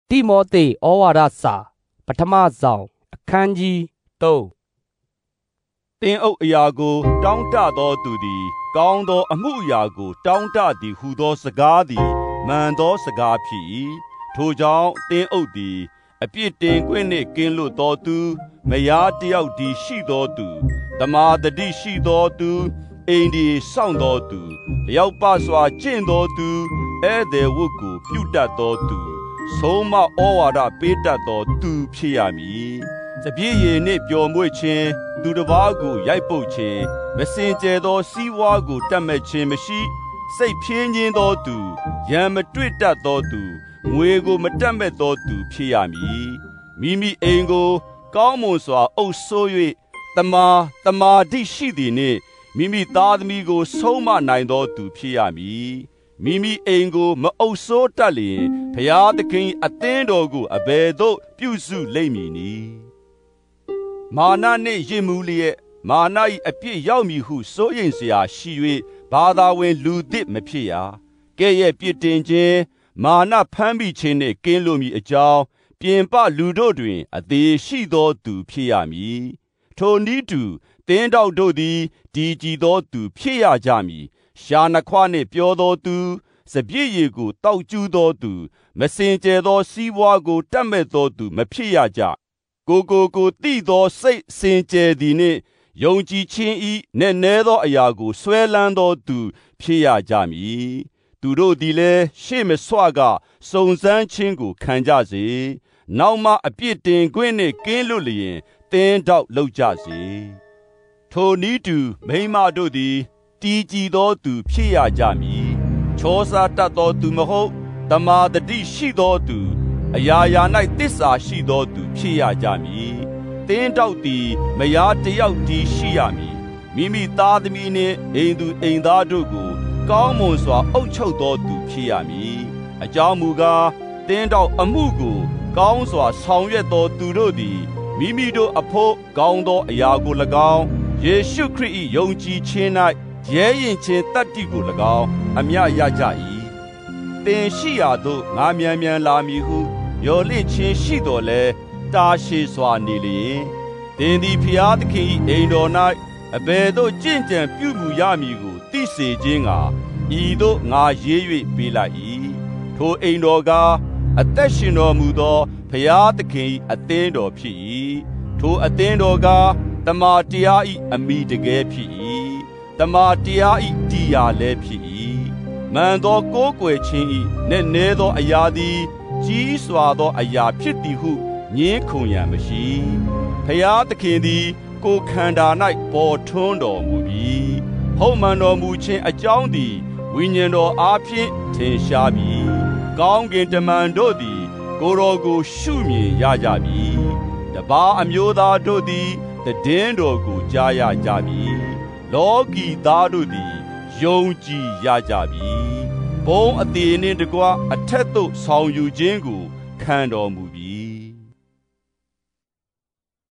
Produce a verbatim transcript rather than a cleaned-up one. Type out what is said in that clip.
တိမောသေဩဝါဒစာပထမဆောင်အခန်းကြီးသုံးတင်းအုပ်အရာကိုတောင်းတသောသူသည်ကောင်းသောအမှုအရာကိုတောင်းတသည်ဟူသောစကားသည်မှန်သောစကားဖြစ်၏ထိုကြောင့်တင်းအုပ်သည်အပြစ်တင်ခွင့်နှင့်ကင်းလွတ်သောသူမယားတယောက်သည်ရှိသောသူတမာတတိရှိသောသူအိမ်ဒီစောင့်သောသူလျောက်ပစွာကျင့်သောသူဧည့်သည်ဝတ်ကိုပြုတတ်သောသူဆုံးမဩဝါဒပေးတတ်သောသူဖြစ်ရမည်စပြည့်ရည်နှင့်ပျော်မွေ့ခြင်းသူတစ်ပါးကိုရိုက်ပုတ်ခြင်းမစင်ကြယ်သောစီးပွားကိုတတ်မဲ့ခြင်းမရှိစိတ်ဖြင်းခြင်းသောသူရန်မတွေ့တတ်သောသူငွေကိုမတတ်မဲ့သောသူဖြစ်ရမည်မိမိအိမ်ကိုကောင်းမွန်စွာအုပ်စိုး၍တမာတမာတိရှိသည်နှင့်မိမိသားသမီးကိုဆုံးမနိုင်သောသူဖြစ်ရမည်မိမိအိမ်ကိုမအုပ်စိုးတတ်လျင်ဘုရားသခင်အသင်းတော်ကိုအဘယ်သို့ပြုစုလိမ့်မည်နည်းမာနနှင့်ယစ်မူးလျက်မာန၏အပြစ်ရောက်မည်ဟုစိုးရိမ်เสียရှိ၍ဘာသာဝင်လူသစ်မဖြစ်ရကဲ့ရဲ့ပြစ်တင်ခြင်းမာနဖမ်းမိခြင်းနှင့်ကင်းလွတ်မည်အကြောင်းပြင်ပလူတို့တွင်အသေးရှိသောသူဖြစ်ရမည်ထိုနည်းတူတင်းတောက်တို့သည်ဒီကြည်သောသူဖြစ်ရကြမည်ရှာနှခွနှင့်ပြောသောသူစပြည့်ရည်ကိုတောက်ကျူးသောသူမစင်ကြယ်သောစီးပွားကိုတတ်မဲ့သောသူမဖြစ်ရကြကိုကိုကိုသိသောစိတ်စင်ကြယ်သည်နှင့်ယုံကြည်ခြင်းဤနက်နဲသောအရာကိုဆွဲလန်းသောသူဖြစ်ရကြမည်သူတို့သည်လည်းရှေ့မဆွကစုံစမ်းခြင်းကိုခံကြစေနောက်မှအပြစ်တင်ခွင့်နှင့်ကင်းလွတ်လျင်တင်းတောက်လောက်ကြစေထိုနည်းတူမိန်းမတို့သည်တည်ကြည်သောသူဖြစ်ရကြမည်ချောစားတတ်သောသူမဟုတ်တမာတတိရှိသောသူအရာရာ၌သစ္စာရှိသောသူဖြစ်ရကြမည်တင်းတောက်သည်မယားတယောက်တည်းရှိရမည်မိမိသားသမီးနှင့်အိမ်သူအိမ်သားတို့ကိုကောင်းမွန်စွာအုပ်ချုပ်သောသူဖြစ်ရမည်အကြောင်းမူကားတင်းတောက်အမှုကိုကောင်းစွာဆောင်ရွက်သောသူတို့သည်မိမိတို့အဖို့ကောင်းသောအရာကို၎င်းယေရှုခရစ်၏ယုံကြည်ခြင်း၌ရဲရင်ခြင်းတတ္တိကို၎င်းအမြတ်ရကြ၏တင်ရှိရာသို့ငါမြန်မြန်လာမည်ဟုမျှော်လင့်ခြင်းရှိတော်လဲတာရှည်စွာနေလျင်တင်သည်ဖျားသခင်၏အိမ်တော်၌အဘယ်သို့ကြင်ကြံပြုမှုရမည်ကိုသိစေခြင်းကဤသို့ငါရေး၍ပေးလိုက်၏ထိုအိမ်တော်ကအသက်ရှင်တော်မူသောဖျားသခင်၏အသင်းတော်ဖြစ်၏ထိုအသင်းတော်ကတမာတရား၏အမိတကယ်ဖြစ်၏တမာတရား၏တရားလည်းဖြစ်၏မှန်သောကိုးကွယ်ခြင်း၏နက်နဲသောအရာသည်ကြီးစွာသောအရာဖြစ်သည်ဟုငြင်းခုန်ရန်မရှိဖျားသခင်သည်ကိုယ်ခန္ဓာ၌ပေါ်ထွန်းတော်မူပြီးဟုတ်မှန်တော်မူခြင်းအကြောင်းသည်ဝိညာဉ်တော်အားဖြင့်ထင်ရှားပြီးကောင်းကင်တမန်တို့သည်ကိုယ်တော်ကိုရှုမြင်ရကြပြီတပါးအမျိုးသားတို့သည်တည်င်းတော်ကိုကြားရကြပြီလောကီသားတို့သည်ယုံကြည်ရကြပြီဘုံအသေးနှင့်တကွအထက်သို့ဆောင်ယူခြင်းကိုခံတော်မူပြီ